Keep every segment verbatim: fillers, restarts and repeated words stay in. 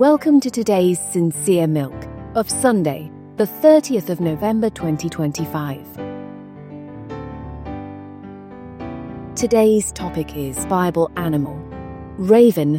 Welcome to today's Sincere Milk of Sunday, the thirtieth of November twenty twenty-five. Today's topic is Bible animal, raven.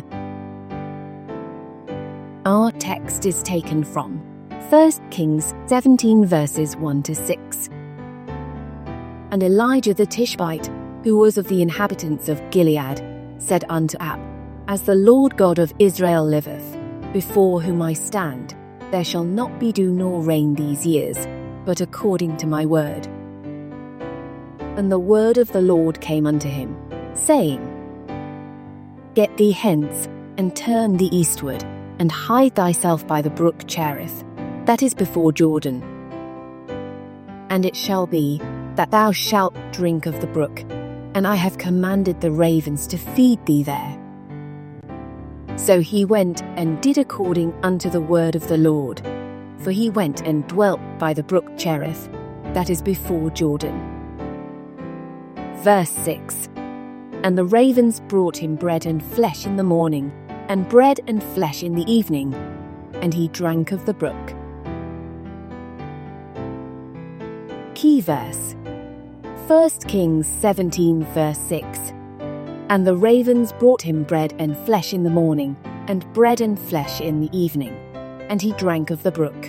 Our text is taken from First Kings seventeen verses one to six. And Elijah the Tishbite, who was of the inhabitants of Gilead, said unto Ahab, As the Lord God of Israel liveth, before whom I stand, there shall not be dew nor rain these years, but according to my word. And the word of the Lord came unto him, saying, Get thee hence, and turn thee eastward, and hide thyself by the brook Cherith, that is before Jordan. And it shall be, that thou shalt drink of the brook, and I have commanded the ravens to feed thee there. So he went and did according unto the word of the Lord, for he went and dwelt by the brook Cherith, that is before Jordan. Verse six. And the ravens brought him bread and flesh in the morning, and bread and flesh in the evening, and he drank of the brook. Key verse. First Kings seventeen verse six. And the ravens brought him bread and flesh in the morning, and bread and flesh in the evening, and he drank of the brook.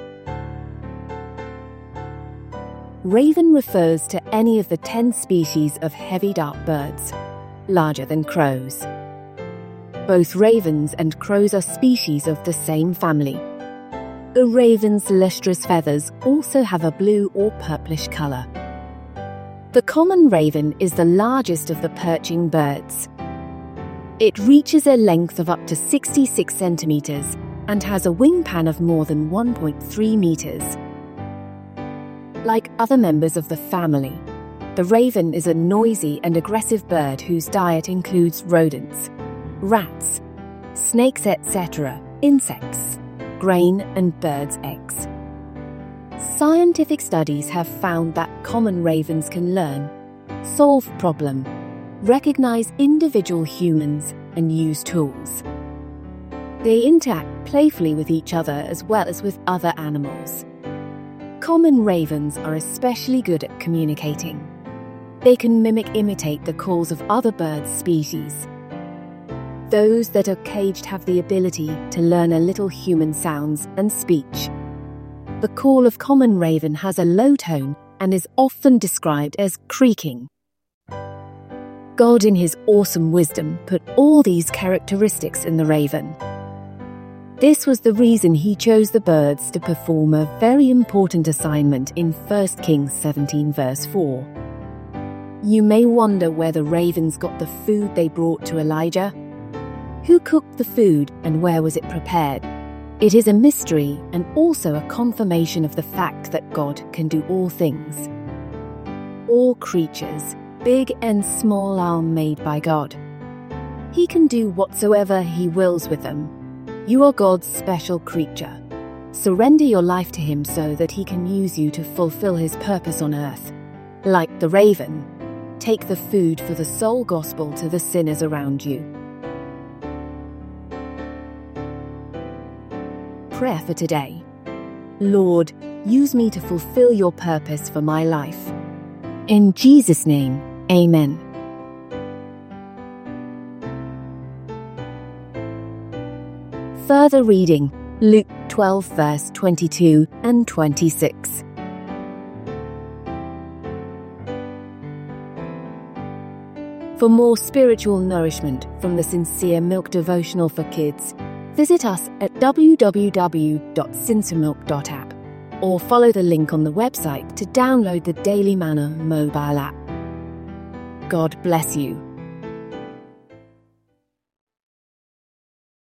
Raven refers to any of the ten species of heavy dark birds, larger than crows. Both ravens and crows are species of the same family. The raven's lustrous feathers also have a blue or purplish colour. The common raven is the largest of the perching birds. It reaches a length of up to sixty-six centimetres and has a wingspan of more than one point three metres. Like other members of the family, the raven is a noisy and aggressive bird whose diet includes rodents, rats, snakes, et cetera, insects, grain, and birds' eggs. Scientific studies have found that common ravens can learn, solve problems, recognize individual humans, and use tools. They interact playfully with each other as well as with other animals. Common ravens are especially good at communicating. They can mimic imitate the calls of other bird species. Those that are caged have the ability to learn a little human sounds and speech. The call of common raven has a low tone and is often described as creaking. God in his awesome wisdom put all these characteristics in the raven. This was the reason he chose the birds to perform a very important assignment in First Kings seventeen verse four. You may wonder where the ravens got the food they brought to Elijah. Who cooked the food and where was it prepared? It is a mystery and also a confirmation of the fact that God can do all things. All creatures, big and small, are made by God. He can do whatsoever he wills with them. You are God's special creature. Surrender your life to him so that he can use you to fulfill his purpose on earth. Like the raven, take the food for the soul gospel to the sinners around you. Prayer for today. Lord, use me to fulfill your purpose for my life. In Jesus' name, amen. Further reading, Luke twelve verse twenty-two and twenty-six. For more spiritual nourishment from the Sincere Milk Devotional for Kids, visit us at w w w dot sinceremilk dot app or follow the link on the website to download the Daily Manna mobile app. God bless you.